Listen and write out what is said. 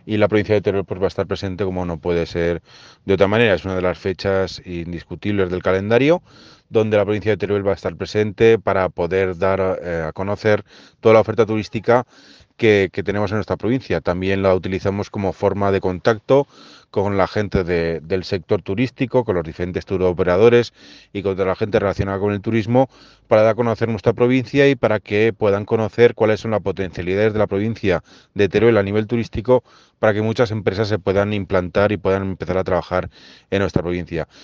y la provincia de Teruel pues va a estar presente como no puede ser de otra manera. Es una de las fechas indiscutibles del calendario donde la provincia de Teruel va a estar presente para poder dar a conocer toda la oferta turística que tenemos en nuestra provincia. También la utilizamos como forma de contacto con la gente del sector turístico, con los diferentes turoperadores y con toda la gente relacionada con el turismo para dar a conocer nuestra provincia y para que puedan conocer cuáles son las potencialidades de la provincia de Teruel a nivel turístico para que muchas empresas se puedan implantar y puedan empezar a trabajar en nuestra provincia.